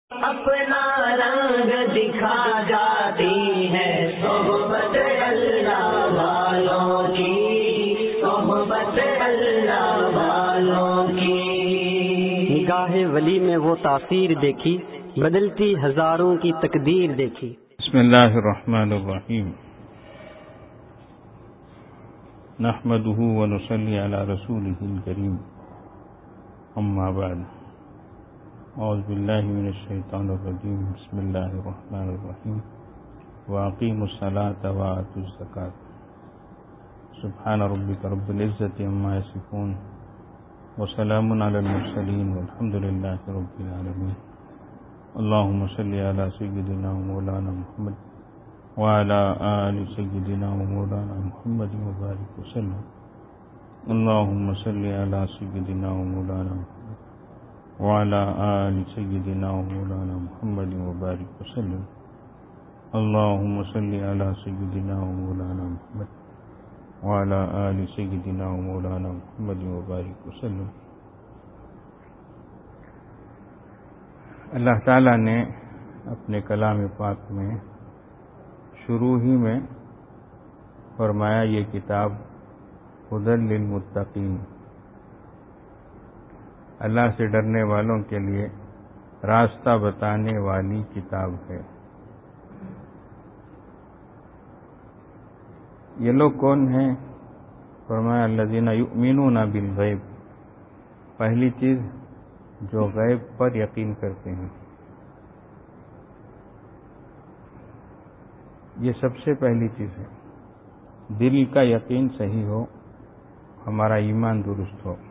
اپنا رنگ دکھا جاتی ہے صحبت اللہ والوں کی، صحبت اللہ والوں کی۔ نگاہ ولی میں وہ تاثیر دیکھی، بدلتی ہزاروں کی تقدیر دیکھی۔ بسم اللہ الرحمن الرحیم، نحمده ونصلی علی رسوله الکریم، اما بعد، اعوذ باللہ من الشیطان الرجیم، بسم اللہ الرحمن الرحیم، واقیموا الصلاة وآتوا الزکاة، سبحان ربک رب العزة عما یصفون، وسلام علی المرسلین، والحمد للہ رب العالمین۔ اللہم صلی علی سیدنا مولانا محمد وعلى آل سيدنا ومولانا محمد وبارك وسلم۔ اللهم صل على سيدنا ومولانا محمد وعلى آل سيدنا ومولانا محمد وبارك وسلم۔ اللهم صل على سيدنا ومولانا محمد وعلى آل سيدنا ومولانا محمد وبارك وسلم۔ اللہ تعالیٰ نے اپنے کلام پاک میں شروع ہی میں فرمایا، یہ کتاب ہدی للمتقین، اللہ سے ڈرنے والوں کے لیے راستہ بتانے والی کتاب ہے۔ یہ لوگ کون ہیں؟ فرمایا الذین یؤمنون بالغیب، پہلی چیز جو غیب پر یقین کرتے ہیں، یہ سب سے پہلی چیز ہے۔ دل کا یقین صحیح ہو، ہمارا ایمان درست ہو۔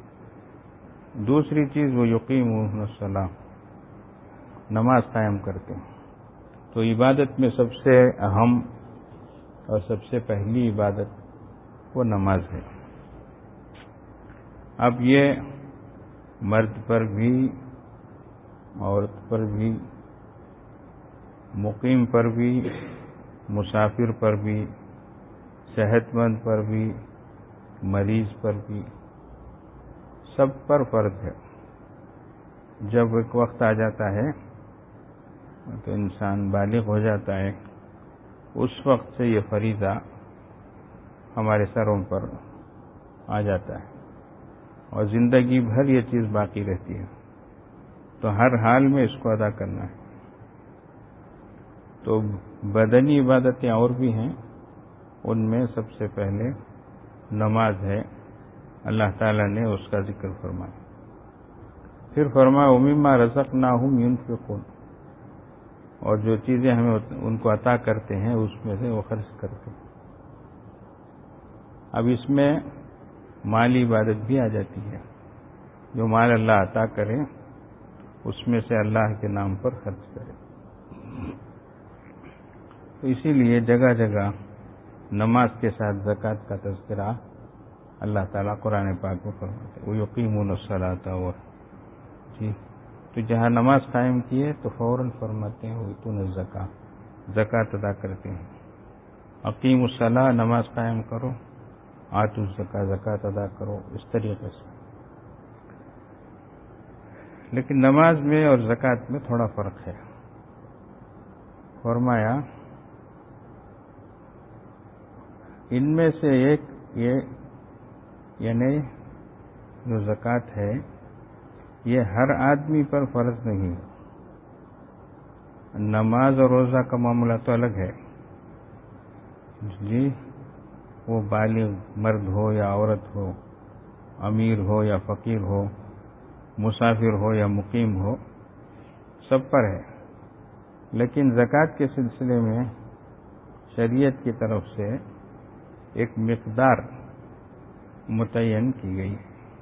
دوسری چیز وہ یقیمون الصلاۃ، نماز قائم کرتے ہیں۔ تو عبادت میں سب سے اہم اور سب سے پہلی عبادت وہ نماز ہے۔ اب یہ مرد پر بھی، عورت پر بھی، مقیم پر بھی، مسافر پر بھی، صحت مند پر بھی، مریض پر بھی، سب پر فرض ہے۔ جب ایک وقت آ جاتا ہے تو انسان بالغ ہو جاتا ہے، اس وقت سے یہ فریضہ ہمارے سروں پر آ جاتا ہے اور زندگی بھر یہ چیز باقی رہتی ہے، تو ہر حال میں اس کو ادا کرنا ہے۔ تو بدنی عبادتیں اور بھی ہیں، ان میں سب سے پہلے نماز ہے۔ اللہ تعالیٰ نے اس کا ذکر فرمایا، پھر فرمایا وَمِمَّا رَزَقْنَاهُمْ يُنْفِقُونَ، اور جو چیزیں ہمیں ان کو عطا کرتے ہیں اس میں سے وہ خرچ کرتے ہیں۔ اب اس میں مالی عبادت بھی آ جاتی ہے، جو مال اللہ عطا کرے اس میں سے اللہ کے نام پر خرچ کرے۔ تو اسی لیے جگہ جگہ نماز کے ساتھ زکوٰۃ کا تذکرہ اللہ تعالیٰ قرآن پاک میں فرماتے ہیں، وَيُقِيمُونَ الصَّلَاةَ، جی، تو جہاں نماز قائم کی ہے تو فوراً فرماتے ہیں وَيُؤْتُونَ الزَّكَاةَ، زکوٰۃ ادا کرتے ہیں۔ اقیم الصلاۃ، نماز قائم کرو، آتوا الزکاۃ، زکوٰۃ ادا کرو، اس طریقے سے۔ لیکن نماز میں اور زکوٰۃ میں تھوڑا فرق ہے۔ فرمایا ان میں سے ایک یہ، یعنی جو زکوٰۃ ہے یہ ہر آدمی پر فرض نہیں ہے۔ نماز اور روزہ کا معاملہ تو الگ ہے، جی، وہ بالغ مرد ہو یا عورت ہو، امیر ہو یا فقیر ہو، مسافر ہو یا مقیم ہو، سب پر ہے۔ لیکن زکوٰۃ کے سلسلے میں شریعت کی طرف سے ایک مقدار متعین کی گئی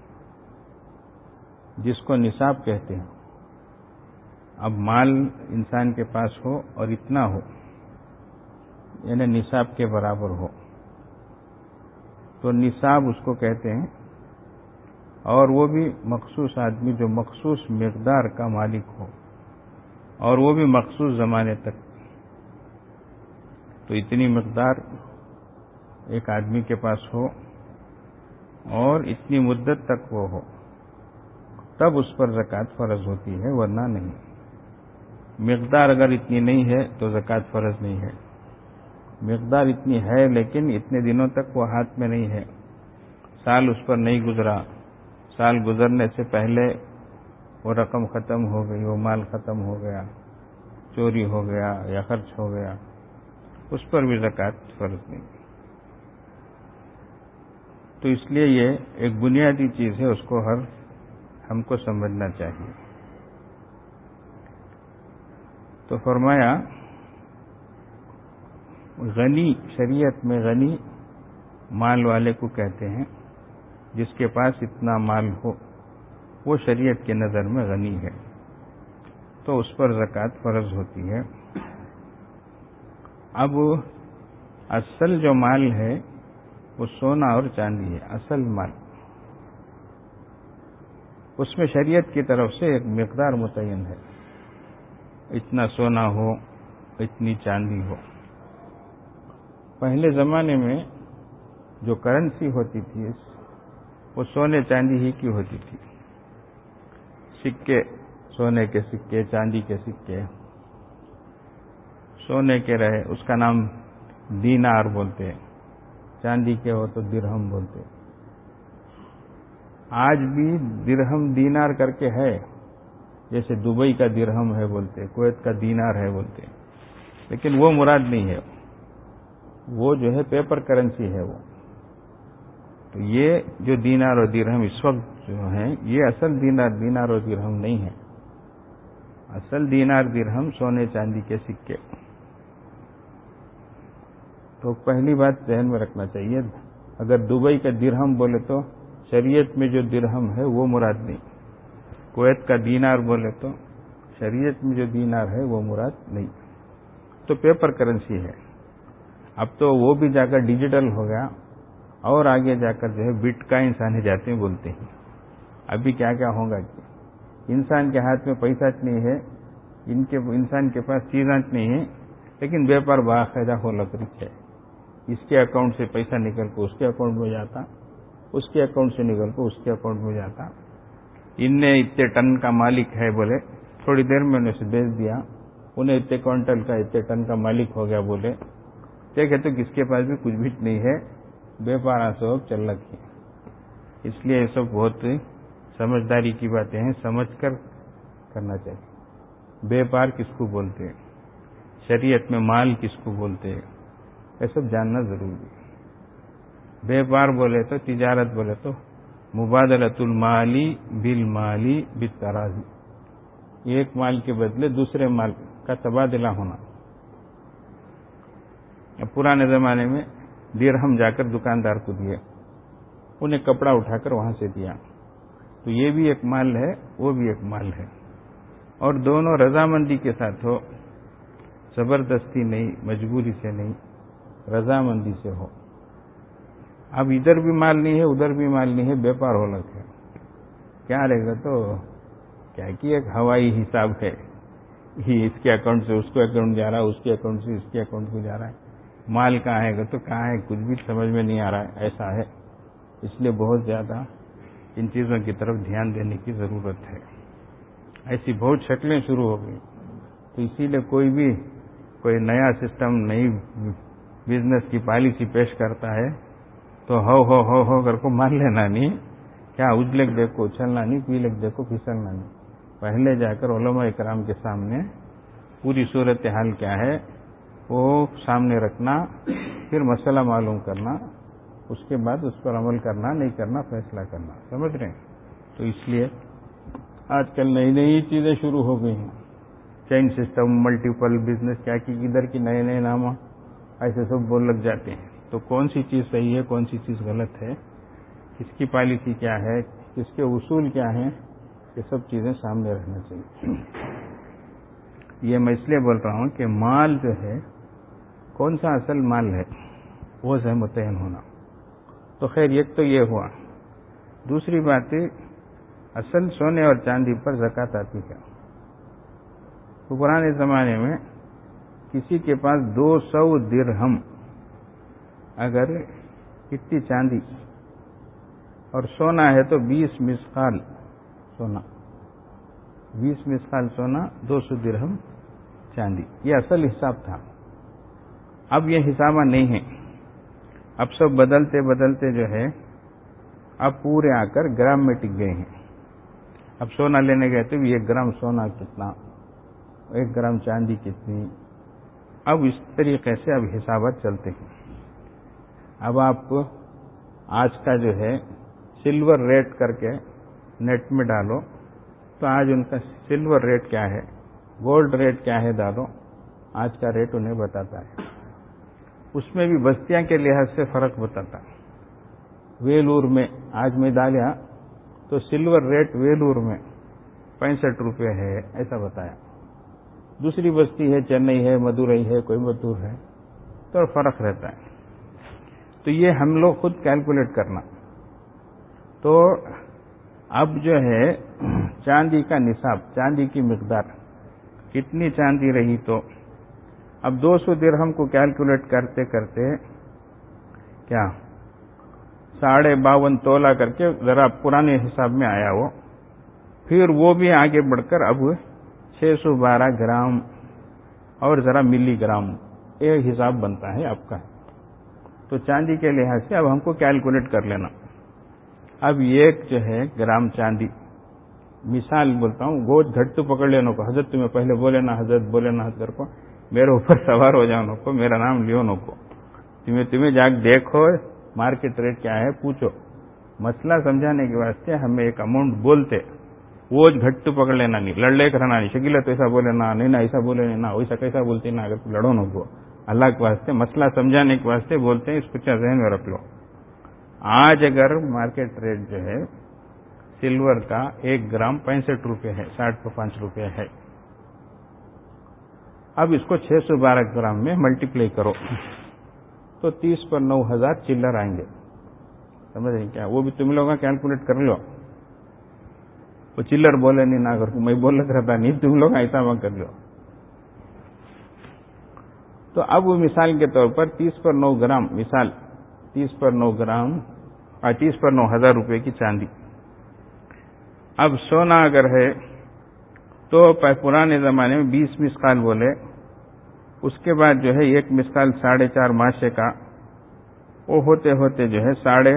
جس کو نصاب کہتے ہیں۔ اب مال انسان کے پاس ہو اور اتنا ہو، یعنی نصاب کے برابر ہو، تو نصاب اس کو کہتے ہیں، اور وہ بھی مخصوص آدمی جو مخصوص مقدار کا مالک ہو، اور وہ بھی مخصوص زمانے تک۔ تو اتنی مقدار ایک آدمی کے پاس ہو اور اتنی مدت تک وہ ہو، تب اس پر زکوٰۃ فرض ہوتی ہے، ورنہ نہیں۔ مقدار اگر اتنی نہیں ہے تو زکوٰۃ فرض نہیں ہے. مقدار اتنی ہے لیکن اتنے دنوں تک وہ ہاتھ میں نہیں ہے، سال اس پر نہیں گزرا، سال گزرنے سے پہلے وہ رقم ختم ہو گئی، وہ مال ختم ہو گیا، چوری ہو گیا یا خرچ ہو گیا، اس پر بھی زکوٰۃ فرض نہیں. تو اس لیے یہ ایک بنیادی چیز ہے، اس کو ہم کو سمجھنا چاہیے. تو فرمایا غنی، شریعت میں غنی مال والے کو کہتے ہیں جس کے پاس اتنا مال ہو، وہ شریعت کے نظر میں غنی ہے، تو اس پر زکوٰۃ فرض ہوتی ہے. اب اصل جو مال ہے وہ سونا اور چاندی ہے، اصل مال. اس میں شریعت کی طرف سے ایک مقدار متعین ہے، اتنا سونا ہو، اتنی چاندی ہو. پہلے زمانے میں جو کرنسی ہوتی تھی وہ سونے چاندی ہی کی ہوتی تھی. سکے، سونے کے سکے، چاندی کے سکے، سونے کے رہے اس کا نام دینار بولتے، چاندی کے ہو تو درہم بولتے. آج بھی درہم دینار کر کے ہے، جیسے دبئی کا درہم ہے بولتے، کویت کا دینار ہے بولتے، لیکن وہ مراد نہیں ہے، وہ جو ہے پیپر کرنسی ہے وہ. تو یہ جو دینار اور درہم اس وقت جو ہیں یہ اصل دینار اور درہم نہیں ہے. اصل دینار درہم سونے چاندی کے سکے. تو پہلی بات ذہن میں رکھنا چاہیے، اگر دبئی کا درہم بولے تو شریعت میں جو درہم ہے وہ مراد نہیں، کویت کا دینار بولے تو شریعت میں جو دینار ہے وہ مراد نہیں. تو پیپر کرنسی ہے. اب تو وہ بھی جا کر ڈیجیٹل ہو گیا، اور آگے جا کر جو ہے بٹ کائنس آنے جاتے ہیں بولتے ہیں. ابھی کیا کیا ہوگا کہ انسان کے ہاتھ میں پیسہ نہیں ہے، انسان کے پاس چیزاں نہیں ہیں، لیکن بیپار باقاعدہ ہو لکڑی ہے. اس کے اکاؤنٹ سے پیسہ نکل کو اس کے اکاؤنٹ میں جاتا، اس کے اکاؤنٹ سے نکل کو اس کے اکاؤنٹ میں جاتا. ان نے اتنے ٹن کا مالک ہے بولے، تھوڑی دیر میں انہیں سے بیچ دیا، انہیں اتنے کوئنٹل کا اتنے ٹن کا مالک ہو گیا بولے. کہتے کس کے پاس بھی کچھ بھی نہیں ہے، بیپارا سب چل رکھی. اس لیے یہ سب بہت سمجھداری کی باتیں ہیں، سمجھ کر کرنا چاہیے. بیپار کس کو بولتے ہیں، شریعت میں مال کس کو بولتے ہیں، یہ سب جاننا ضروری ہے. بیپار بولے تو تجارت بولے تو مبادلۃ المالی بالمالی بالتراضی، ایک مال کے بدلے دوسرے مال کا تبادلہ ہونا. پرانے زمانے میں درہم جا کر دکاندار کو دیے، انہیں کپڑا اٹھا کر وہاں سے دیا، تو یہ بھی ایک مال ہے، وہ بھی ایک مال ہے. اور دونوں رضامندی کے ساتھ ہو، زبردستی نہیں، مجبوری سے نہیں، رضامندی سے ہو. اب ادھر بھی مال نہیں ہے ادھر بھی مال نہیں ہے، بیپار ہو لگا ہے، کیا رہے گا؟ تو کیا کہ ایک ہوائی حساب ہے، اس کے اکاؤنٹ سے اس کو اکاؤنٹ جا رہا ہے، اس کے اکاؤنٹ سے اس کے اکاؤنٹ کو جا رہا ہے. مال کہاں ہے گا تو کہاں ہے، کچھ بھی سمجھ میں نہیں آ رہا ہے، ایسا ہے. اس لیے بہت زیادہ ان چیزوں کی طرف دھیان دینے کی ضرورت ہے. ایسی بہت شکلیں شروع ہو گئی. تو اسی لیے کوئی نیا سسٹم، نئی بزنس کی پالیسی پیش کرتا ہے تو ہو کر کو مان لینا نہیں، کیا اجلک دیکھو اچھلنا نہیں، پیلک دیکھو پھسلنا نہیں. پہلے جا کر علماء اکرام کے سامنے پوری صورتحال کیا ہے وہ سامنے رکھنا، پھر مسئلہ معلوم کرنا، اس کے بعد اس پر عمل کرنا نہیں کرنا فیصلہ کرنا. سمجھ رہے ہیں؟ تو اس لیے آج کل نئی نئی چیزیں شروع ہو گئی ہیں، چین سسٹم، ملٹیپل بزنس، کیا کہ ادھر کی نئے نام ایسے سب بول لگ جاتے ہیں. تو کون سی چیز صحیح ہے، کون سی چیز غلط ہے، کس کی پالیسی کیا ہے، کس کے اصول کیا ہیں، یہ سب چیزیں سامنے رکھنا چاہیے. یہ میں اس لیے بول رہا ہوں کہ مال جو ہے کون سا اصل مال ہے وہ سے متعین ہونا. تو خیر ایک تو یہ ہوا. دوسری بات اصل سونے اور چاندی پر زکوٰۃ آتی ہے. تو پرانے زمانے میں کسی کے پاس 200 درہم اگر اتنی چاندی اور سونا ہے تو 20 مسقال سونا، 20 مسقال سونا 200 درہم चांदी, ये असल हिसाब था। अब ये हिसाबा नहीं है, अब सब बदलते बदलते जो है अब पूरे आकर ग्राम में टिक गए हैं। अब सोना लेने गए तो 1 ग्राम सोना कितना, 1 ग्राम चांदी कितनी, अब इस तरीके से अब हिसाबात चलते हैं। अब आप आज का जो है सिल्वर रेट करके नेट में डालो तो आज उनका सिल्वर रेट क्या है, गोल्ड रेट क्या है डालो, आज का रेट उन्हें बताता है। उसमें भी बस्तियां के लिहाज से फर्क बताता है। वेलूर में आज मैं डाला तो सिल्वर रेट वेलूर में 65 रुपये है ऐसा बताया। दूसरी बस्ती है, चेन्नई है, मदुरई है, कोयम्बतूर है, तो फर्क रहता है। तो ये हम लोग खुद कैलकुलेट करना। तो अब जो है चांदी का निसाब, चांदी की मिकदार कितनी चांदी रही, तो अब 200 दिरहम को कैलकुलेट करते करते क्या 52.5 तोला करके जरा पुराने हिसाब में आया वो, फिर वो भी आगे बढ़कर अब 612 ग्राम और जरा मिलीग्राम ये हिसाब बनता है आपका। तो चांदी के लिहाज से अब हमको कैलकुलेट कर लेना। अब एक जो है ग्राम चांदी, मिसाल बोलता हूँ, गोद घट तो पकड़ लेना को, हजरत तुम्हें पहले बोले ना हजरत, बोले ना हजरत को, मेरे ऊपर सवार हो जाओ नको, मेरा नाम लियो नको, तुम्हें जाग देखो मार्केट रेट क्या है पूछो। मसला समझाने के वास्ते हमें एक अमाउंट बोलते, वो घट तो पकड़ लेना नहीं, लड़ले कराना नहीं, शकीला तो ऐसा बोले ना, नहीं ना ऐसा बोले ना, वैसा कैसा बोलती ना, अगर लड़ो नको, अल्लाह के वास्ते मसला समझाने के वास्ते बोलते हैं, इसको जहन में रख लो। आज अगर मार्केट रेट जो है सिल्वर का 1 ग्राम 65 रुपये है, 60 रुपये है। अब इसको 612 ग्राम में मल्टीप्लाई करो तो 30 पर 9,000 चिल्लर आएंगे। समझ रहे क्या? वो भी तुम लोग कैलकुलेट कर लो। वो चिल्लर बोले नहीं ना कर, मैं बोल रहता नहीं, तुम लोग ऐसा वहां कर लो। तो अब वो मिसाल के तौर पर 30 पर 9 ग्राम, मिसाल 30 पर 9 ग्राम 30 पर 9,000 रुपये की चांदी। अब सोना अगर है तो पुराने जमाने में 20 मिसकाल बोले, उसके बाद जो है एक मिसकाल 4.5 माशे का, वो होते होते जो है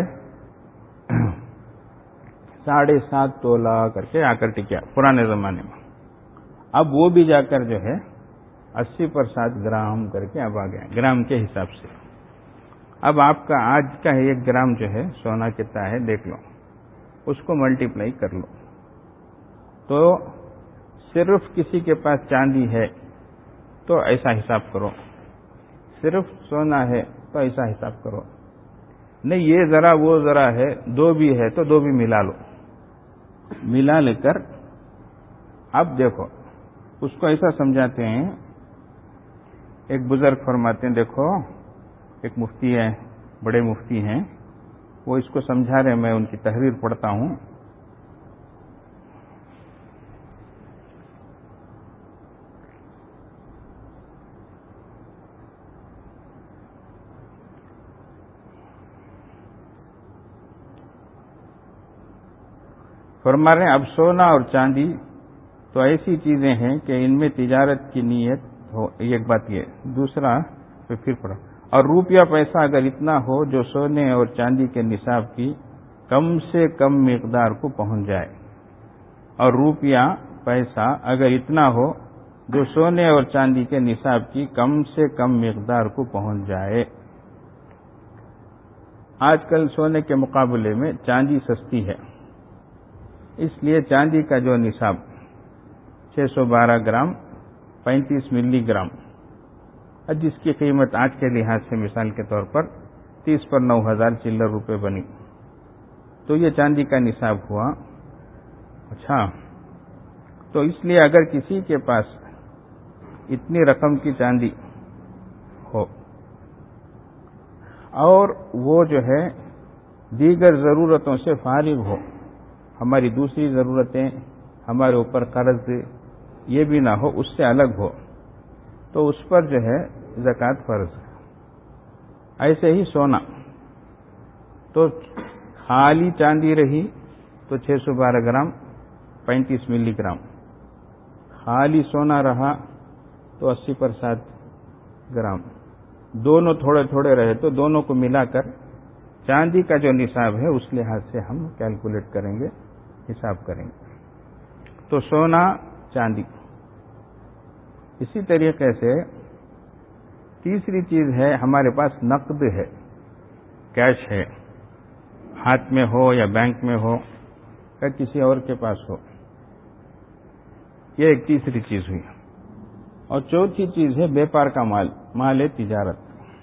7.5 तोला करके आकर टिका पुराने जमाने में। अब वो भी जाकर जो है 80 पर 7 ग्राम करके अब आ गया ग्राम के हिसाब से। अब आपका आज का 1 ग्राम जो है सोना कितना है देख लो, उसको मल्टीप्लाई कर लो। तो सिर्फ किसी के पास चांदी है तो ऐसा हिसाब करो, सिर्फ सोना है तो ऐसा हिसाब करो, नहीं ये जरा वो जरा है, दो भी है तो दो भी मिला लो। मिला लेकर अब देखो, उसको ऐसा समझाते हैं, एक बुजुर्ग फरमाते हैं, देखो एक मुफ्ती है, बड़े मुफ्ती हैं, वो इसको समझा रहे, मैं उनकी तहरीर पढ़ता हूं। फरमा रहे हैं, अब सोना और चांदी तो ऐसी चीजें हैं कि इनमें तिजारत की नीयत हो, एक बात ये, दूसरा फिर पढ़ो, और रुपया पैसा अगर इतना हो जो सोने और चांदी के निसाब की कम से कम मिकदार को पहुंच जाए, और रुपया पैसा अगर इतना हो जो सोने और चांदी के निसाब की कम से कम मिकदार को पहुंच जाए। आजकल सोने के मुकाबले में चांदी सस्ती है, इसलिए चांदी का जो निसाब 612 ग्राम 35 मिलीग्राम, जिसकी कीमत आज के लिहाज से मिसाल के तौर पर 30 पर 9,000 चिल्लर रुपए बनी, तो ये चांदी का निसाब हुआ। अच्छा, तो इसलिए अगर किसी के पास इतनी रकम की चांदी हो और वो जो है दीगर जरूरतों से फारिग हो, हमारी दूसरी जरूरतें, हमारे ऊपर कर्ज ये भी ना हो, उससे अलग हो, तो उस पर जो है ज़कात फर्ज है। ऐसे ही सोना, तो खाली चांदी रही तो 612 ग्राम 35 मिलीग्राम, खाली सोना रहा تو 80 پر 7 گرام، دونوں تھوڑے تھوڑے رہے تو دونوں کو ملا کر چاندی کا جو نصاب ہے اس لحاظ سے ہم کیلکولیٹ کریں گے، حساب کریں گے۔ تو سونا، چاندی۔ اسی طریقے سے تیسری چیز ہے ہمارے پاس نقد ہے، کیش ہے، ہاتھ میں ہو یا بینک میں ہو یا کسی اور کے پاس ہو، یہ ایک تیسری چیز ہوئی۔ اور چوتھی چیز ہے بیپار کا مال، مال ہے تجارت۔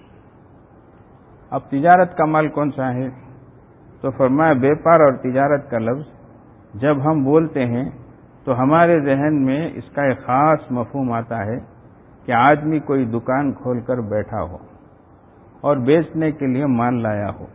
اب تجارت کا مال کون سا ہے؟ تو فرمایا بیپار اور تجارت کا لفظ جب ہم بولتے ہیں تو ہمارے ذہن میں اس کا ایک خاص مفہوم آتا ہے کہ آدمی کوئی دکان کھول کر بیٹھا ہو اور بیچنے کے لیے مال لایا ہو۔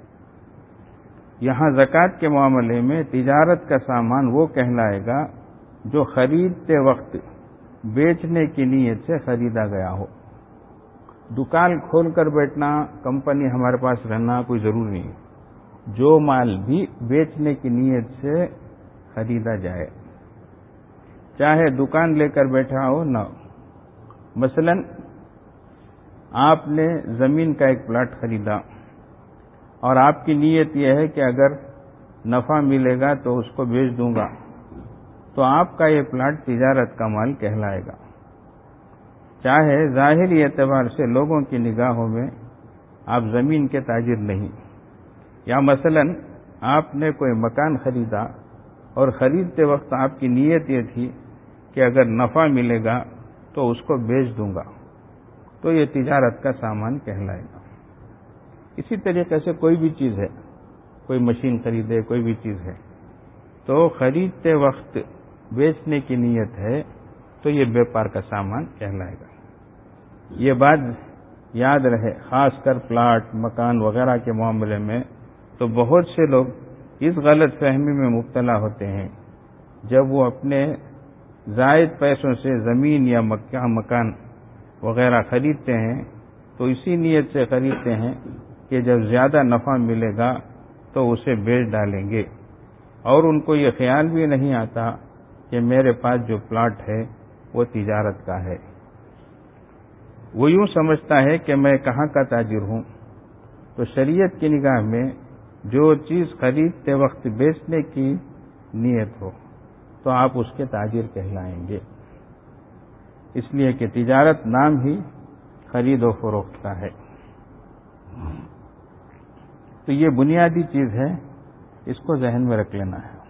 یہاں زکوٰۃ کے معاملے میں تجارت کا سامان وہ کہلائے گا جو خریدتے وقت بیچنے کی نیت سے خریدا گیا ہو۔ دکان کھول کر بیٹھنا، کمپنی ہمارے پاس رہنا کوئی ضروری نہیں، جو مال بھی بیچنے کی نیت سے خریدا جائے، چاہے دکان لے کر بیٹھا ہو نہ ہو۔ مثلا آپ نے زمین کا ایک پلاٹ خریدا اور آپ کی نیت یہ ہے کہ اگر نفع ملے گا تو اس کو بیچ دوں گا، تو آپ کا یہ پلاٹ تجارت کا مال کہلائے گا، چاہے ظاہری اعتبار سے لوگوں کی نگاہوں میں آپ زمین کے تاجر نہیں۔ یا مثلا آپ نے کوئی مکان خریدا اور خریدتے وقت آپ کی نیت یہ تھی کہ اگر نفع ملے گا تو اس کو بیچ دوں گا، تو یہ تجارت کا سامان کہلائے گا۔ اسی طریقے سے کوئی بھی چیز ہے، کوئی مشین خریدے، کوئی بھی چیز ہے، تو خریدتے وقت بیچنے کی نیت ہے تو یہ بیپار کا سامان کہلائے گا۔ یہ بات یاد رہے، خاص کر پلاٹ، مکان وغیرہ کے معاملے میں تو بہت سے لوگ اس غلط فہمی میں مبتلا ہوتے ہیں، جب وہ اپنے زائد پیسوں سے زمین یا مکان وغیرہ خریدتے ہیں تو اسی نیت سے خریدتے ہیں کہ جب زیادہ نفع ملے گا تو اسے بیچ ڈالیں گے، اور ان کو یہ خیال بھی نہیں آتا کہ میرے پاس جو پلاٹ ہے وہ تجارت کا ہے۔ وہ یوں سمجھتا ہے کہ میں کہاں کا تاجر ہوں۔ تو شریعت کی نگاہ میں جو چیز خریدتے وقت بیچنے کی نیت ہو تو آپ اس کے تاجر کہلائیں گے، اس لیے کہ تجارت نام ہی خرید و فروخت کا ہے۔ تو یہ بنیادی چیز ہے، اس کو ذہن میں رکھ لینا ہے۔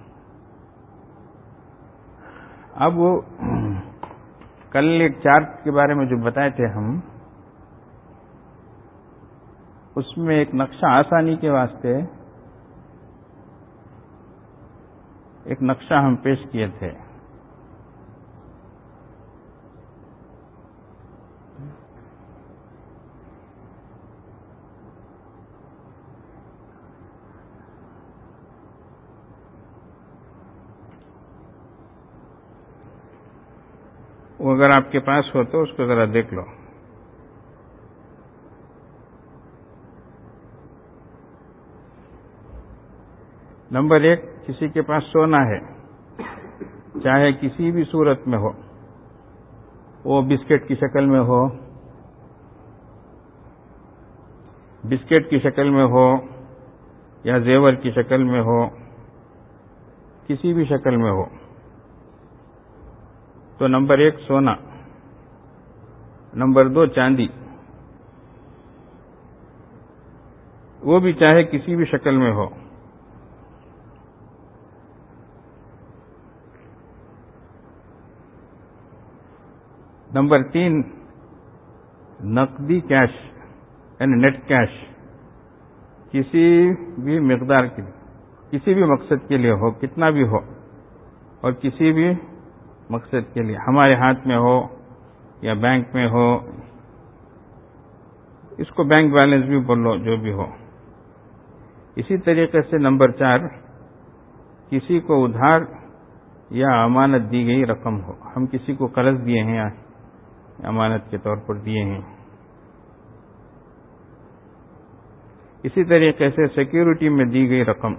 اب کل ایک چارٹ کے بارے میں جو بتائے تھے ہم، اس میں ایک نقشہ آسانی کے واسطے ایک نقشہ ہم پیش کیے تھے۔ وہ اگر آپ کے پاس ہو تو اس کو ذرا دیکھ لو۔ نمبر 1، کسی کے پاس سونا ہے، چاہے کسی بھی صورت میں ہو، وہ بسکٹ کی شکل میں ہو، بسکٹ کی شکل میں ہو یا زیور کی شکل میں ہو، کسی بھی شکل میں ہو، تو نمبر 1 سونا، نمبر 2 چاندی، وہ بھی چاہے کسی بھی شکل میں ہو، نمبر 3 نقدی کیش یعنی نیٹ کیش، کسی بھی مقدار کے لیے، کسی بھی مقصد کے لیے ہو، کتنا بھی ہو، اور کسی بھی مقصد کے لیے ہمارے ہاتھ میں ہو یا بینک میں ہو، اس کو بینک بیلنس بھی بول لو، جو بھی ہو۔ اسی طریقے سے نمبر 4 کسی کو ادھار یا امانت دی گئی رقم ہو، ہم کسی کو قرض دیے ہیں یا امانت کے طور پر دیے ہیں۔ اسی طریقے سے سیکیورٹی میں دی گئی رقم۔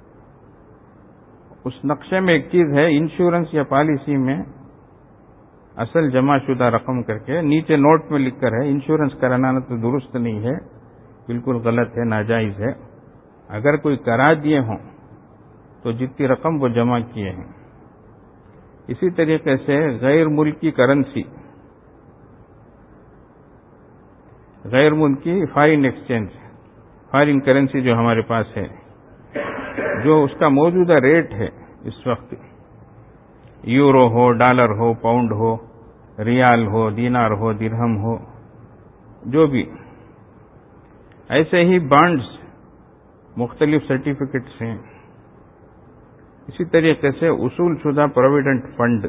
اس نقشے میں ایک چیز ہے، انشورنس یا پالیسی میں اصل جمع شدہ رقم کر کے نیچے نوٹ میں لکھ کر ہے. انشورنس کرانا تو درست نہیں ہے، بالکل غلط ہے، ناجائز ہے. اگر کوئی کرا دیے ہوں تو جتنی رقم وہ جمع کیے ہیں. اسی طریقے سے غیر ملکی کرنسی، غیر ملکی فارن ایکسچینج، فارن کرنسی جو ہمارے پاس ہے، جو اس کا موجودہ ریٹ ہے اس وقت، یورو ہو، ڈالر ہو، پاؤنڈ ہو، ریال ہو، دینار ہو، درہم ہو، جو بھی. ایسے ہی بانڈز، مختلف سرٹیفکیٹس ہیں. اسی طریقے سے اصول شدہ پروویڈنٹ فنڈ،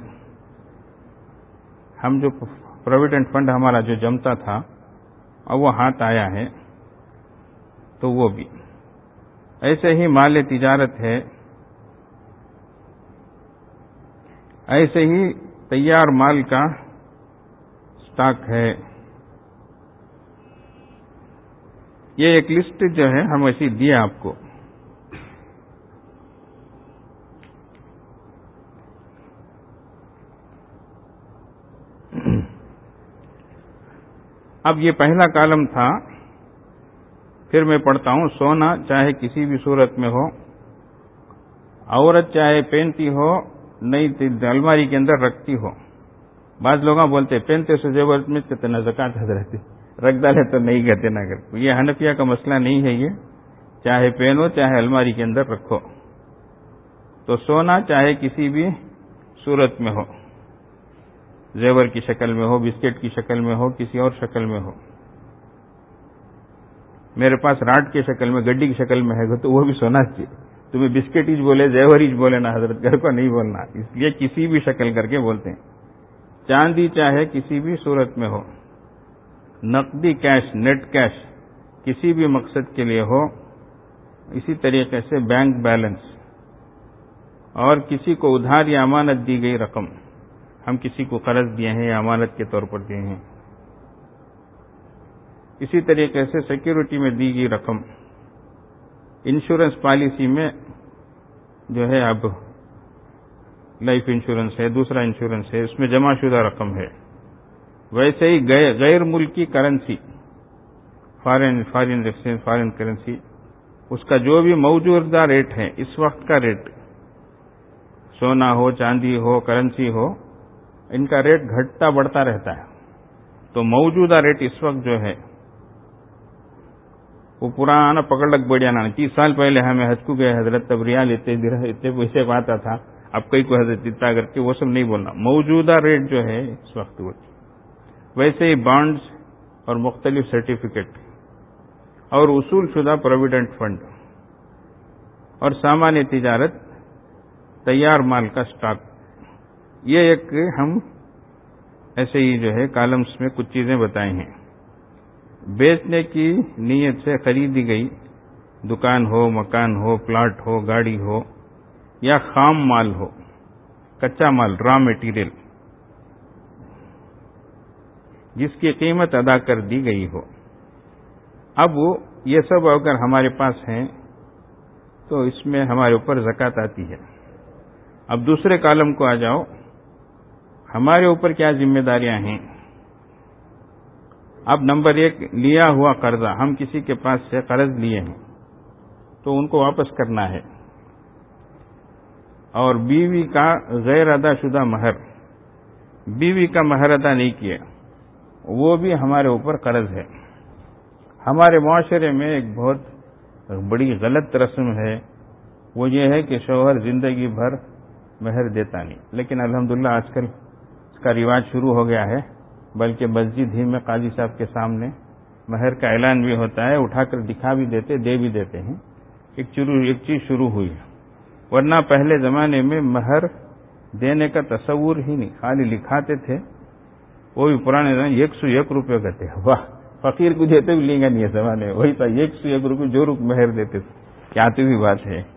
ہم جو پروویڈنٹ فنڈ ہمارا جو جمتا تھا اب وہ ہاتھ آیا ہے تو وہ بھی. ایسے ہی مال تجارت ہے. ایسے ہی تیار مال کا سٹاک ہے. یہ ایک لسٹ جو ہے ہم ایسی دی آپ کو. اب یہ پہلا کالم تھا، پھر میں پڑھتا ہوں. سونا چاہے کسی بھی صورت میں ہو، عورت چاہے پہنتی ہو نہیں الماری کے اندر رکھتی ہو. بعض لوگ بولتے پہنتے سے زیورت میں کہتے نہ زکات حضرت رکھ ڈالے تو نہیں کہتے نہ کرتے. یہ حنفیہ کا مسئلہ نہیں ہے. یہ چاہے پہنو چاہے الماری کے اندر رکھو. تو سونا چاہے کسی بھی صورت میں ہو، زیور کی شکل میں ہو، بسکٹ کی شکل میں ہو، کسی اور شکل میں ہو. میرے پاس راڈ کی شکل میں، گڈی کی شکل میں ہے تو وہ بھی سونا چاہیے. تمہیں بسکٹ ہی بولے، زیور ہی بولے نا حضرت، گھر کو نہیں بولنا. اس لیے کسی بھی شکل کر کے بولتے ہیں. چاندی چاہے کسی بھی صورت میں ہو، نقدی کیش، نیٹ کیش کسی بھی مقصد کے لیے ہو. اسی طریقے سے بینک بیلنس اور کسی کو ادھار یا امانت دی گئی رقم، ہم کسی کو قرض دیے ہیں یا امانت کے طور پر دیے ہیں. اسی طریقے سے سیکیورٹی میں دی گئی رقم. انشورنس پالیسی میں جو ہے اب لائف انشورنس ہے، دوسرا انشورنس ہے، اس میں جمع شدہ رقم ہے. ویسے ہی غیر ملکی currency, foreign exchange, foreign currency, اس کا جو بھی موجودہ ریٹ ہے اس وقت کا ریٹ، سونا ہو، چاندی ہو، کرنسی ہو، ان کا ریٹ گھٹتا بڑھتا رہتا ہے. تو موجودہ ریٹ اس وقت جو ہے وہ پرانا پکڑ لگ بڑھیا نا. 30 سال پہلے ہمیں حج کو گئے حضرت، تب ریال اتنے پیسے پاتا تھا، اب کئی کو حضرت اتنا کر کے وہ سب نہیں بولنا. موجودہ ریٹ جو ہے اس وقت وہ. ویسے ہی بانڈز اور مختلف سرٹیفکیٹ اور اصول شدہ پروویڈنٹ فنڈ اور سامان تجارت، تیار مال کا سٹاک. یہ ایک ہم ایسے ہی جو ہے کالمز میں کچھ چیزیں بتائی ہیں. بیچنے کی نیت سے خریدی گئی دکان ہو، مکان ہو، پلاٹ ہو، گاڑی ہو یا خام مال ہو، کچا مال، را میٹیریل، جس کی قیمت ادا کر دی گئی ہو. اب یہ سب اگر ہمارے پاس ہیں تو اس میں ہمارے اوپر زکوٰۃ آتی ہے. اب دوسرے کالم کو آ جاؤ. ہمارے اوپر کیا ذمہ داریاں ہیں؟ اب نمبر 1، لیا ہوا قرضہ. ہم کسی کے پاس سے قرض لیے ہیں تو ان کو واپس کرنا ہے. اور بیوی کا غیر ادا شدہ مہر، بیوی کا مہر ادا نہیں کیا، وہ بھی ہمارے اوپر قرض ہے. ہمارے معاشرے میں ایک بہت بڑی غلط رسم ہے، وہ یہ ہے کہ شوہر زندگی بھر مہر دیتا نہیں. لیکن الحمدللہ آج کل اس کا رواج شروع ہو گیا ہے، بلکہ مسجد ہی میں قاضی صاحب کے سامنے مہر کا اعلان بھی ہوتا ہے، اٹھا کر دکھا بھی دیتے، دے بھی دیتے ہیں. ایک چیز شروع ہوئی ہے. ورنہ پہلے زمانے میں مہر دینے کا تصور ہی نہیں، خالی لکھاتے تھے. وہ بھی پرانے زمانے 101 روپے کا تھے. واہ، فقیر کو دیتے بھی لیں گا نہیں ہے زمانے، وہی تھا 101 روپے جو مہر دیتے تھے. کیا تو بھی بات ہے.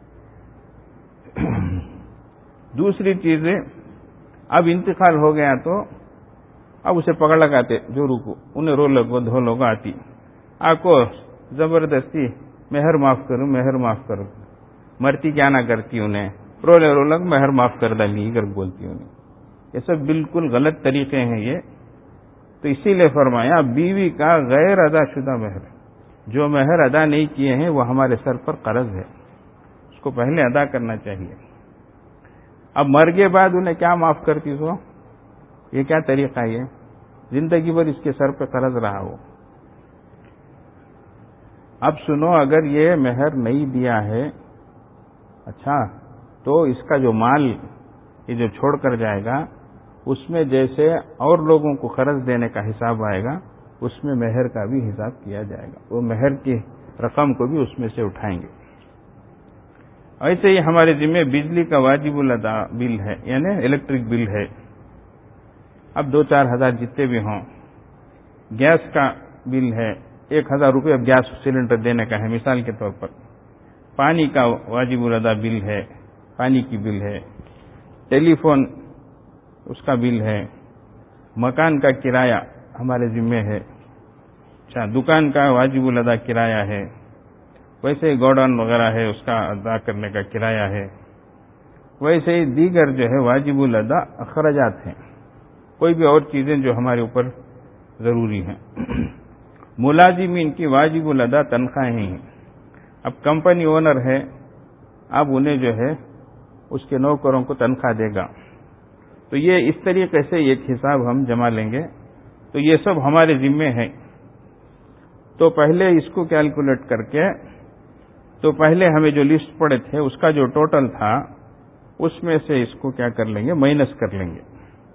دوسری چیزیں، اب انتقال ہو گیا تو اب اسے پکڑ لگاتے، جو روکو انہیں رو لگو دھو لوگ آتی، آپ کو زبردستی مہر معاف کرو، مہر معاف کرو. مرتی کیا نہ کرتی انہیں، رو لگ مہر معاف کر ڈالی کر بولتی انہیں. یہ سب بالکل غلط طریقے ہیں یہ. تو اسی لیے فرمایا بیوی کا غیر ادا شدہ مہر، جو مہر ادا نہیں کیے ہیں وہ ہمارے سر پر قرض ہے، اس کو پہلے ادا کرنا چاہیے. اب مر کے بعد انہیں کیا معاف کرتی ہو؟ یہ کیا طریقہ ہے؟ یہ زندگی بھر اس کے سر پہ قرض رہا ہو. اب سنو، اگر یہ مہر نہیں دیا ہے اچھا تو اس کا جو مال یہ جو چھوڑ کر جائے گا اس میں جیسے اور لوگوں کو قرض دینے کا حساب آئے گا اس میں مہر کا بھی حساب کیا جائے گا، وہ مہر کی رقم کو بھی اس میں سے اٹھائیں گے. ایسے ہی ہمارے ذمہ بجلی کا واجب الادا بل ہے، یعنی الیکٹرک بل ہے. اب 2-4 ہزار جتنے بھی ہوں. گیس کا بل ہے، 1,000 روپے اب گیس سلنڈر دینے کا ہے مثال کے طور پر. پانی کا واجب الادا بل ہے، پانی کی بل ہے. ٹیلی فون اس کا بل ہے. مکان کا کرایہ ہمارے ذمہ ہے. اچھا، دکان کا واجب الادا کرایہ ہے. ویسے ہی گوڈاؤن وغیرہ ہے اس کا ادا کرنے کا کرایہ ہے. ویسے ہی دیگر جو ہے واجب الادا اخراجات ہیں، کوئی بھی اور چیزیں جو ہمارے اوپر ضروری ہیں. ملازمین کی واجب الادا تنخواہیں ہیں. اب کمپنی اونر ہے، اب انہیں جو ہے اس کے نوکروں کو تنخواہ دے گا، تو یہ اس طریقے سے ایک حساب ہم جما لیں گے. تو یہ سب ہمارے ذمے ہیں. تو پہلے اس کو کیلکولیٹ کر کے تو پہلے ہمیں جو لسٹ پڑے تھے اس کا جو ٹوٹل تھا اس میں سے اس کو کیا کر لیں گے، مائنس کر لیں گے.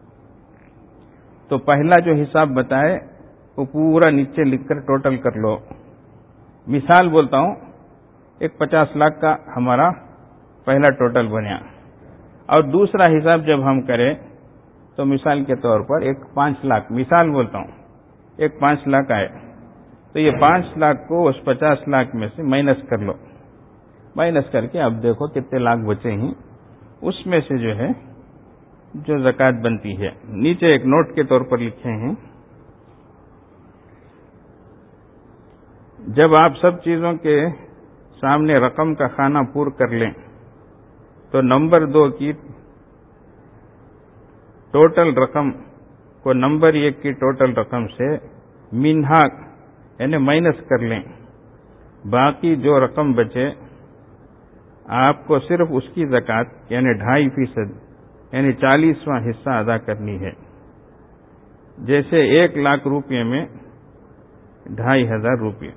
تو پہلا جو حساب بتائے وہ پورا نیچے لکھ کر ٹوٹل کر لو. مثال بولتا ہوں، ایک 50 لاکھ کا ہمارا پہلا ٹوٹل بنیا، اور دوسرا حساب جب ہم کریں تو مثال کے طور پر ایک 5 لاکھ، مثال بولتا ہوں، ایک 5 لاکھ آئے، تو یہ 5 لاکھ کو اس 50 لاکھ میں سے مائنس کر لو. مائنس کر کے اب دیکھو کتنے لاکھ بچے ہیں، اس میں سے جو ہے جو زکوٰۃ بنتی ہے. نیچے ایک نوٹ کے طور پر لکھے ہیں، جب آپ سب چیزوں کے سامنے رقم کا خانہ پور کر لیں تو نمبر 2 کی ٹوٹل رقم کو نمبر 1 کی ٹوٹل رقم سے منہا یعنی مائنس کر لیں. باقی جو رقم بچے آپ کو صرف اس کی زکوٰۃ یعنی 2.5% یعنی 40واں حصہ ادا کرنی ہے. جیسے 1 لاکھ روپے میں 2,500 روپے.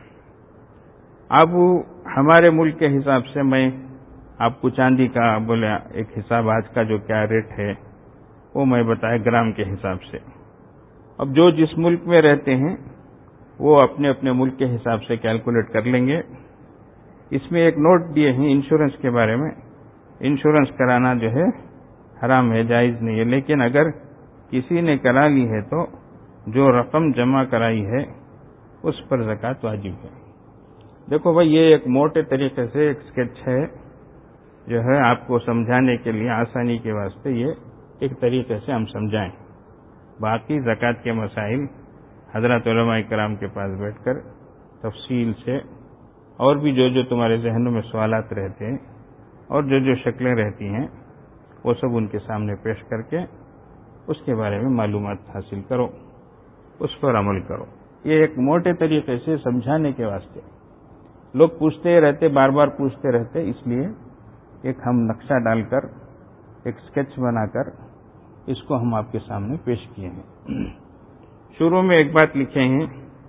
اب ہمارے ملک کے حساب سے میں آپ کو چاندی کا بولا ایک حساب، آج کا جو کیا ریٹ ہے وہ میں بتایا گرام کے حساب سے. اب جو جس ملک میں رہتے ہیں وہ اپنے اپنے ملک کے حساب سے کیلکولیٹ کر لیں گے. اس میں ایک نوٹ دیے ہیں انشورنس کے بارے میں. انشورنس کرانا جو ہے حرام ہے، جائز نہیں ہے، لیکن اگر کسی نے کرا لی ہے تو جو رقم جمع کرائی ہے اس پر زکوٰۃ واجب ہے. دیکھو بھائی، یہ ایک موٹے طریقے سے ایک اسکیچ ہے جو ہے آپ کو سمجھانے کے لیے آسانی کے واسطے یہ ایک طریقے سے ہم سمجھائیں. باقی زکوٰۃ کے مسائل حضرات علماء کرام کے پاس بیٹھ کر تفصیل سے اور بھی جو تمہارے ذہنوں میں سوالات رہتے ہیں اور جو شکلیں رہتی ہیں وہ سب ان کے سامنے پیش کر کے اس کے بارے میں معلومات حاصل کرو، اس پر عمل کرو. یہ ایک موٹے طریقے سے سمجھانے کے واسطے. لوگ پوچھتے رہتے، بار بار پوچھتے رہتے، اس لیے ایک ہم نقشہ ڈال کر ایک اسکیچ بنا کر اس کو ہم آپ کے سامنے پیش کیے ہیں. شروع میں ایک بات لکھے ہیں،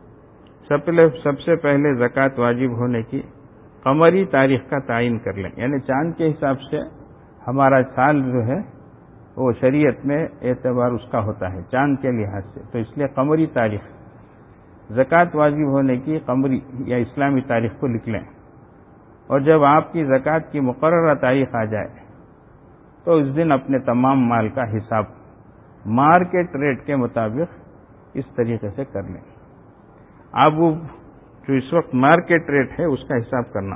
سب سے پہلے زکوٰۃ واجب ہونے کی قمری تاریخ کا تعین کر لیں. یعنی چاند کے حساب سے ہمارا سال جو ہے وہ شریعت میں اعتبار اس کا ہوتا ہے چاند کے لحاظ سے، تو اس لیے قمری تاریخ زکوٰۃ واجب ہونے کی قمری یا اسلامی تاریخ کو لکھ لیں. اور جب آپ کی زکوٰۃ کی مقررہ تاریخ آ جائے تو اس دن اپنے تمام مال کا حساب مارکیٹ ریٹ کے مطابق اس طریقے سے کر لیں. اب وہ جو اس وقت مارکیٹ ریٹ ہے اس کا حساب کرنا.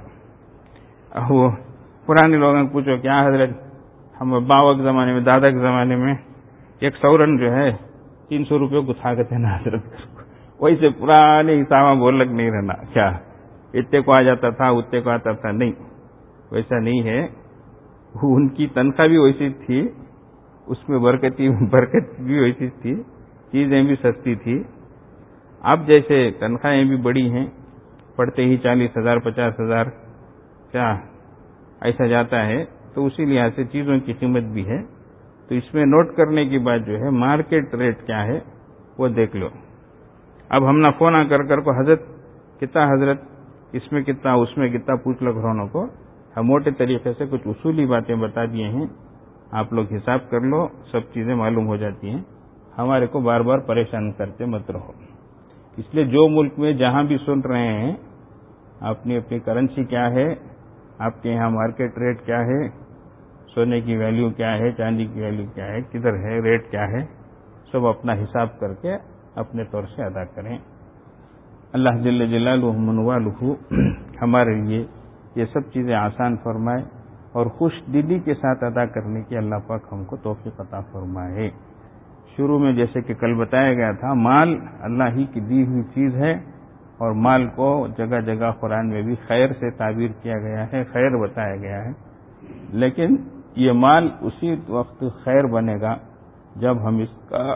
وہ پرانے لوگوں کو پوچھو کیا حضرت، ہم باوا کے زمانے میں، دادا کے زمانے میں ایک سورن جو ہے 300 روپے کو تھا کہتے نا حضرت. ویسے پرانے حساب بول لگ نہیں رہنا، کیا اتنے کو آ جاتا تھا اتنے کو آتا تھا، نہیں ویسا نہیں ہے. ان کی تنخواہ بھی ویسی تھی اس میں برکت بھی ویسی تھی، چیزیں بھی سستی تھی. اب جیسے تنخواہیں بھی بڑی ہیں، پڑھتے ہی 40,000 50,000 کیا ایسا جاتا ہے، تو اسی لحاظ سے چیزوں کی قیمت بھی ہے. تو اس میں نوٹ کرنے کی بات جو ہے مارکیٹ ریٹ کیا ہے وہ دیکھ لو. اب ہم نہ فون کر کو حضرت کتنا، حضرت اس میں کتنا اس میں کتنا پوچھ لو گھرونوں کو. ہم موٹے طریقے سے کچھ اصولی باتیں بتا دیے ہیں، آپ لوگ حساب کر لو، سب چیزیں معلوم ہو جاتی ہیں. ہمارے کو بار بار پریشان کرتے مت رہو. اس لیے جو ملک میں جہاں بھی سن رہے ہیں اپنی کرنسی کیا ہے، آپ کے یہاں مارکیٹ ریٹ کیا ہے، سونے کی ویلیو کیا ہے، چاندی کی ویلیو کیا ہے، کدھر ہے، ریٹ کیا ہے، سب اپنا حساب کر کے اپنے طور سے ادا کریں. اللہ جل جلالہ منوالہ ہمارے لیے یہ سب چیزیں آسان فرمائے اور خوش دلی کے ساتھ ادا کرنے کی اللہ پاک ہم کو توفیق عطا فرمائے. شروع میں جیسے کہ کل بتایا گیا تھا، مال اللہ ہی کی دی ہوئی چیز ہے، اور مال کو جگہ جگہ قرآن میں بھی خیر سے تعبیر کیا گیا ہے، خیر بتایا گیا ہے. لیکن یہ مال اسی وقت خیر بنے گا جب ہم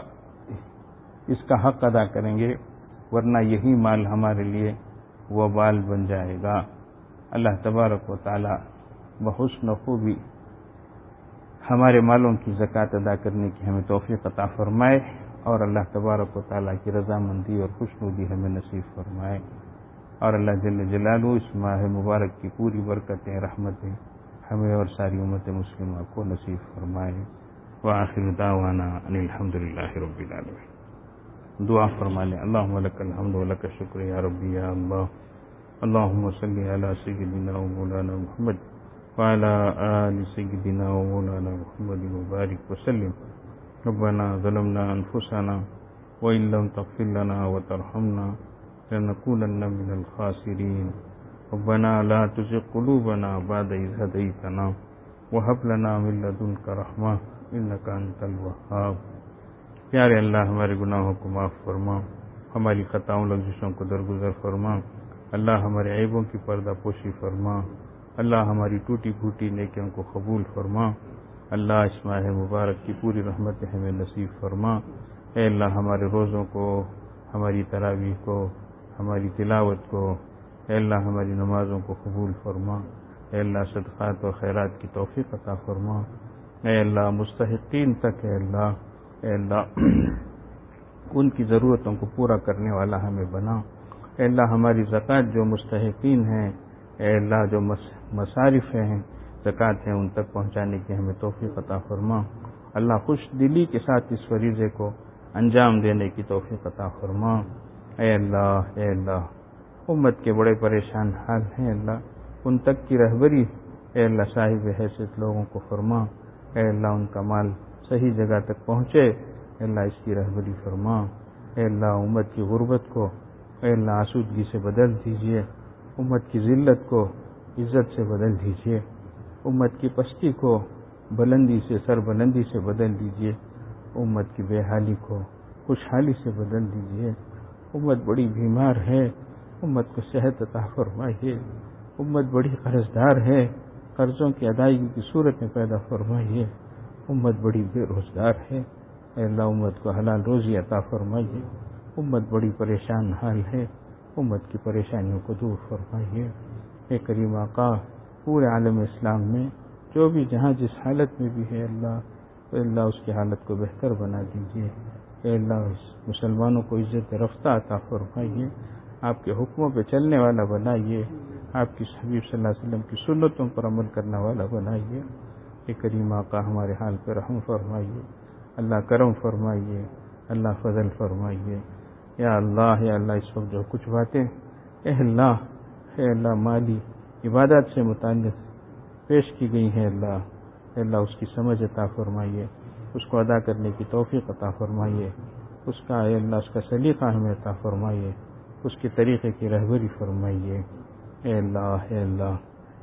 اس کا حق ادا کریں گے، ورنہ یہی مال ہمارے لیے وبال بن جائے گا. اللہ تبارک و تعالی بحسن و خوبی ہمارے مالوں کی زکوٰۃ ادا کرنے کی ہمیں توفیق عطا فرمائے، اور اللہ تبارک و تعالیٰ کی رضامندی اور خوشنودی ہمیں نصیب فرمائے. اور اللہ جل جلالہ اس ماہ مبارک کی پوری برکتیں، رحمتیں ہمیں اور ساری امت مسلمہ کو نصیب فرمائے. وآخر دعوانا ان الحمد للہ رب العالمین. دعا فرما لیں. اللہم لک الحمد ولک الشکر یا ربی یا اللہ. اللہم صلی علی سیدنا و مولانا محمد وعلی آل سیدنا و مولانا محمد وبارک وسلم. ربنا ظلمنا انفسنا وإن لم تغفر لنا وترحمنا لنكونن من الخاسرین. ربنا لا تزغ قلوبنا بعد إذ هديتنا وهب لنا من لدنك رحمة إنك أنت الوهاب. پیارے اللہ ہمارے گناہوں کو معاف فرما، ہماری خطاؤں لغزشوں کو درگزر فرما. اللہ ہمارے عیبوں کی پردہ پوشی فرما. اللہ ہماری ٹوٹی پھوٹی نیکیوں کو قبول فرما. اللہ اس ماہ مبارک کی پوری رحمت ہمیں نصیب فرما. اے اللہ ہمارے روزوں کو، ہماری تراویح کو، ہماری تلاوت کو، اے اللہ ہماری نمازوں کو قبول فرما. اے اللہ صدقات و خیرات کی توفیق عطا فرما. اے اللہ مستحقین تک، اے اللہ ان کی ضرورتوں کو پورا کرنے والا ہمیں بنا. اے اللہ ہماری زکوٰۃ جو مستحقین ہیں، اے اللہ جو مصارف ہیں، زکوٰۃ ہیں، ان تک پہنچانے کی ہمیں توفیق عطا فرما. اللہ خوش دلی کے ساتھ اس فریضے کو انجام دینے کی توفیق عطا فرما. اے اللہ امت کے بڑے پریشان حال ہیں، اللہ ان تک کی رہبری اے اللہ صاحب حیثیت لوگوں کو فرما. اے اللہ ان کا مال صحیح جگہ تک پہنچے، اے اللہ اس کی رہبری فرما. اے اللہ امت کی غربت کو اے اللہ آسودگی سے بدل دیجیے. امت کی ذلت کو عزت سے بدل دیجیے. امت کی پستی کو بلندی سے، سربلندی سے بدل دیجیے. امت کی بے حالی کو خوشحالی سے بدل دیجیے. امت بڑی بیمار ہے، امت کو صحت عطا فرمائیے. امت بڑی قرض دار ہے، قرضوں کی ادائیگی کی صورت میں پیدا فرمائیے. امت بڑی بے روزگار ہے، اے اللہ امت کو حلال روزی عطا فرمائیے. امت بڑی پریشان حال ہے، امت کی پریشانیوں کو دور فرمائیے. اے کریم آقا پورے عالم اسلام میں جو بھی جہاں جس حالت میں بھی ہے، اللہ اس کی حالت کو بہتر بنا دیجیے. اے اللہ مسلمانوں کو عزت رفتہ عطا فرمائیے. آپ کے حکموں پہ چلنے والا بنائیے. آپ کی حبیب صلی اللہ علیہ وسلم کی سنتوں پر عمل کرنے والا بنائیے. اے کریم آقا ہمارے حال پہ رحم فرمائیے. اللہ کرم فرمائیے. اللہ فضل فرمائیے. یا اللہ اس وقت جو کچھ باتیں اے اللہ مالی عبادات سے متعلق پیش کی گئی ہیں، اے اللہ اس کی سمجھ عطا فرمائیے. اس کو ادا کرنے کی توفیق عطا فرمائیے. اس کا اے اللہ اس کا سلیقہ ہمیں عطا فرمائیے. اس کے طریقے کی رہبری فرمائیے. اے اللہ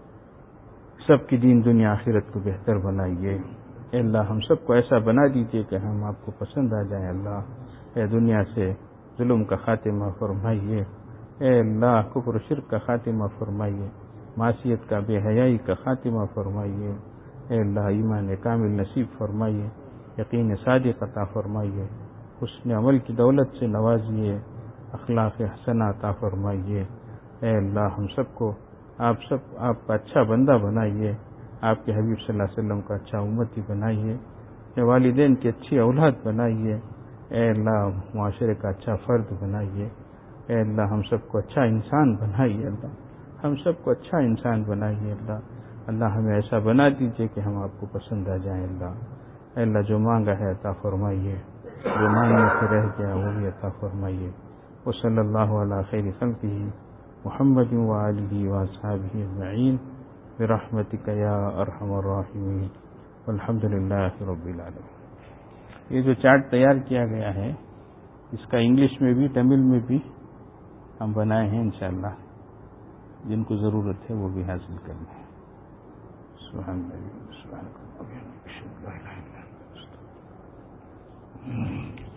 سب کی دین دنیا آخرت کو بہتر بنائیے. اے اللہ ہم سب کو ایسا بنا دیجیے کہ ہم آپ کو پسند آ جائیں. اللہ اے دنیا سے ظلم کا خاتمہ فرمائیے. اے اللہ کفر و شرک کا خاتمہ فرمائیے. معصیت کا، بے حیائی کا خاتمہ فرمائیے. اے اللہ ایمان کامل نصیب فرمائیے. یقین صادق عطا فرمائیے، حسن عمل کی دولت سے نوازیے، اخلاق حسنہ عطا فرمائیے۔ اے اللہ ہم سب کو آپ کا اچھا بندہ بنائیے، آپ کے حبیب صلی اللہ علیہ وسلم کا اچھا امتی بنائیے، اے والدین کی اچھی اولاد بنائیے، اے اللہ معاشرے کا اچھا فرد بنائیے، اے اللہ ہم سب کو اچھا انسان بنائیے، اللہ ہم سب کو اچھا انسان بنائیے، اللہ ہمیں ایسا بنا دیجیے کہ ہم آپ کو پسند آ جائیں، اے اللہ جو مانگا ہے عطا فرمائیے، جو مانگنے سے رہ گیا وہ بھی عطا فرمائیے۔ وصلی اللہ علی خیر خلقہ محمد وآلہ واصحابہ اجمعین برحمتک یا ارحم الراحمین والحمد للہ رب العالمین۔ یہ جو چارٹ تیار کیا گیا ہے اس کا انگلش میں بھی تمل میں بھی ہم بنائے ہیں، انشاءاللہ جن کو ضرورت ہے وہ بھی حاصل کرنا ہے۔ سبحان اللہ، سبحان اللہ۔